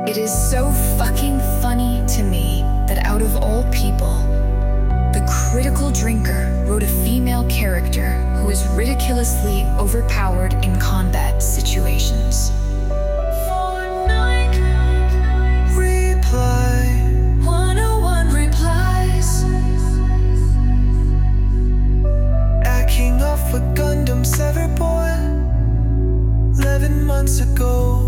It is so fucking funny to me that out of all people, the critical drinker wrote a female character who is ridiculously overpowered in combat situations. Reply 101 replies. Hacking off a Gundam Sever boy 11 months ago.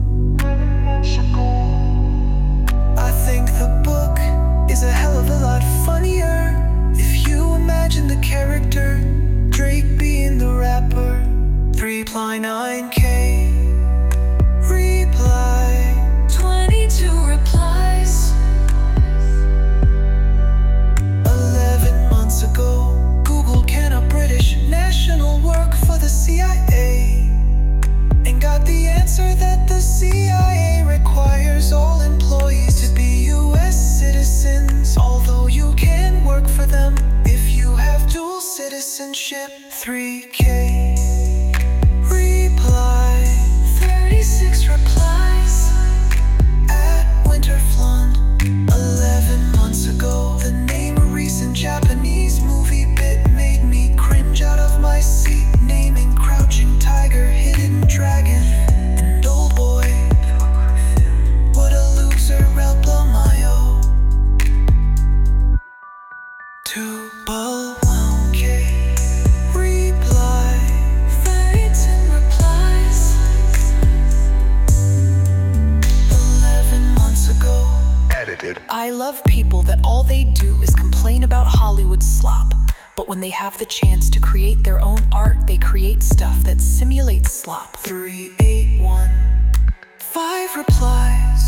I think the book is a hell of a lot funnier if you imagine the character Drake being the rapper. 3ply9k reply 22 replies. 11 months ago, Google can a British national work for the CIA and got the answer that the CIA requires all employees to be US citizens, although you can work for them if you have dual citizenship. 3k reply 36 replies. at Winterflund. 11 months ago, the name a recent Japanese movie bit made me cringe out of my seat, naming Crouching Tiger, Hidden Dragon, and Old Boy. What a loser, El Blamayo. 2k reply 10 replies. 11 months ago. I love people that all they do is complain about Hollywood slop, but when they have the chance to create their own art, they create stuff that simulates slop. 381 5 replies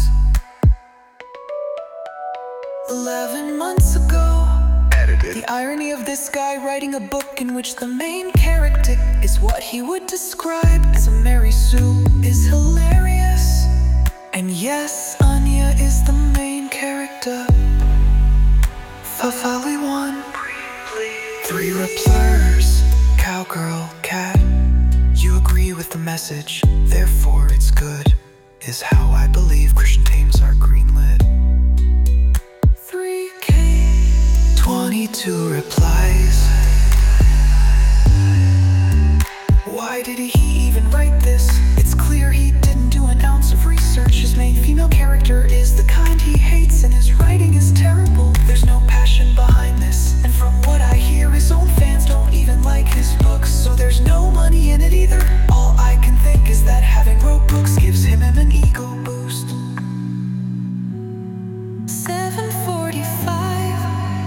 11 months ago. The irony of this guy writing a book in which the main character is what he would describe as a Mary Sue is hilarious. And yes, Anya is the main character. Fafali 1 3 replies Cowgirl Cat. You agree with the message, therefore it's good, is how I believe Christian themes are greenlit. 3k 22 replies. Why did he even write this? It's clear he didn't do an ounce of research. His main female character is the kind he hates, and his writing is terrible. There's no passion behind this, and from what I hear, his own fans don't even like his books, so there's no money in it either. All I can think is that having wrote books gives him an ego boost. 7:45.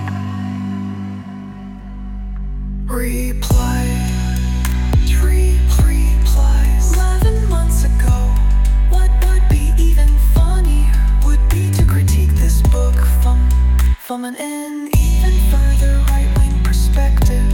Reply 3 replies 11 months ago. What would be even funnier would be to critique this book from an even further right-wing perspective.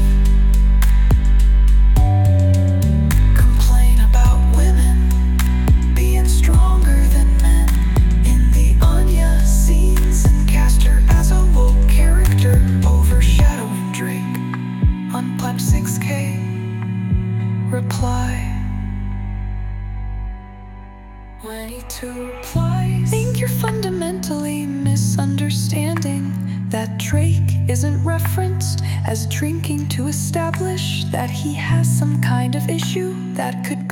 Complain about women being stronger than men in the Anya scenes and cast her as a woke character overshadowing Drake. Unplap 6k reply 22 replies. Think you're fundamentally misunderstanding that Drake isn't referenced as drinking to establish that he has some kind of issue that could